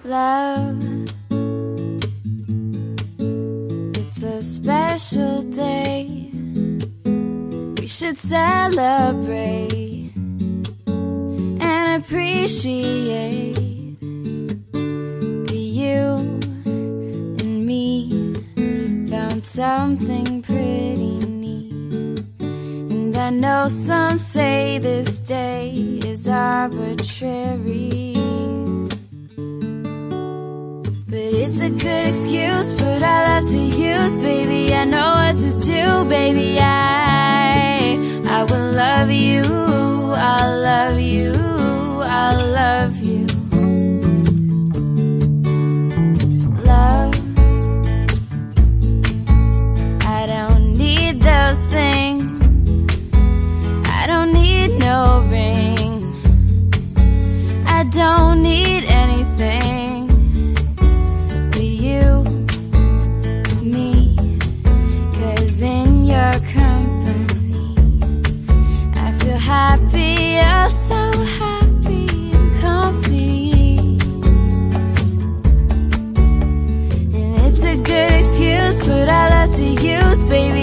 Love, it's a special day. We should celebrate and appreciate that you and me found something pretty neat. And I know some say this day is arbitrary, but it's a good excuse, but I love to use, baby. I know what to do, baby. I will love you, I'll love you, I'll love you. Love, I don't need those things, I don't need no ring, I don't need anything. In your company, I feel happy, oh so happy and complete. And it's a good excuse, but I love to use, baby.